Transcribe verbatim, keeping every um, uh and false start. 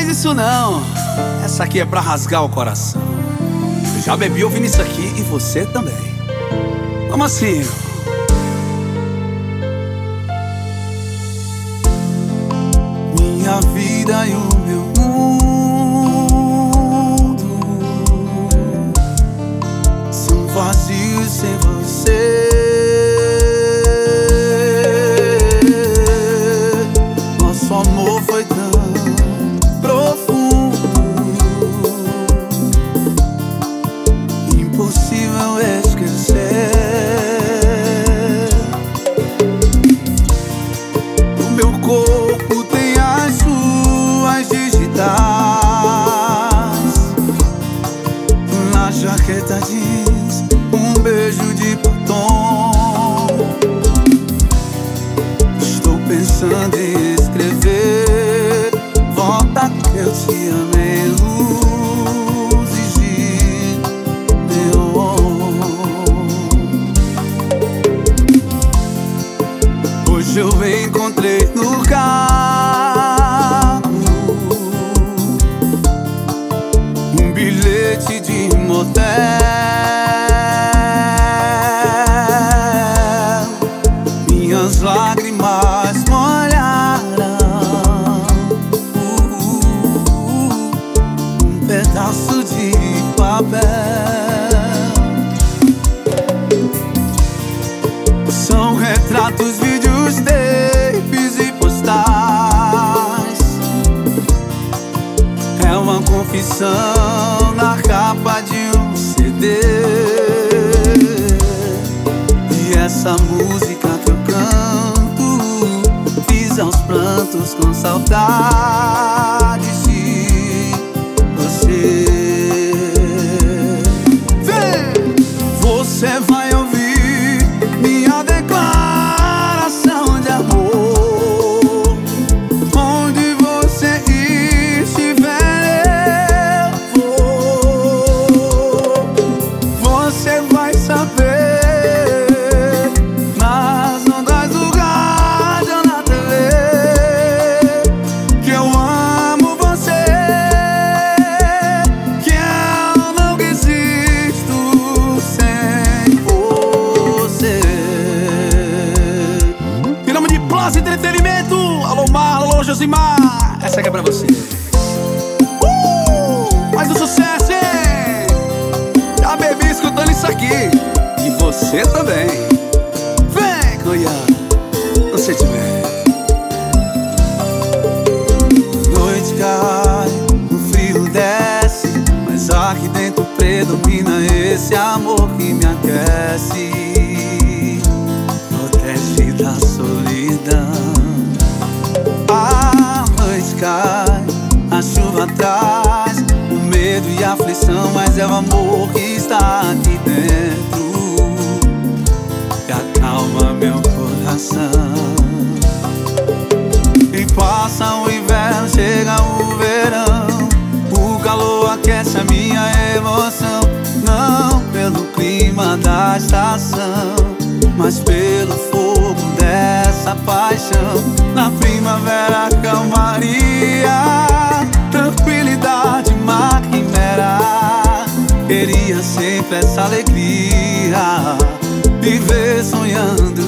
faz isso não. Essa aqui é pra rasgar o coração. Eu já bebi ouvindo isso aqui e você também. Como assim? Minha vida e o meu mundo são vazios sem você. Nosso amor foi tão profundo, impossível esquecer. O meu corpo tem as suas digitais, na jaqueta jeans um beijo de batom. Estou pensando em escrever: volta que eu te amei, luzes de neon. Hoje eu encontrei no carro um bilhete de motel. Minhas lágrimas molharam um pedaço de papel. São retratos, vídeos, tapes e postais. É uma confissão na capa de um C D. E essa música que eu canto fiz aos prantos com saudades de você. Vem! Você vai ouvir minha declaração de amor. Onde você estiver, eu vou. Você vai saber nas ondas do rádio, na T V, que eu amo você, que eu não existo sem você. Em nome de Plus Entretenimento, alô Marlon, alô Josimar, essa aqui é pra você. Uh! Faz o sucesso, hein? Já bebi escutando isso aqui. E você também. Vem, Goiânia, no sentimento. Noite cai, o frio desce, mas aqui dentro predomina esse amor que me aquece, protege da solidão. A noite cai, a chuva traz o medo e a aflição, mas é o amor que está aqui dentro que acalma meu coração. E passa o inverno, chega o verão, o calor aquece a minha emoção. Não pelo clima da estação, mas pelo fogo dessa paixão. Na primavera, calmaria, tranquilidade, mar quimera. Queria sempre essa alegria, viver sonhando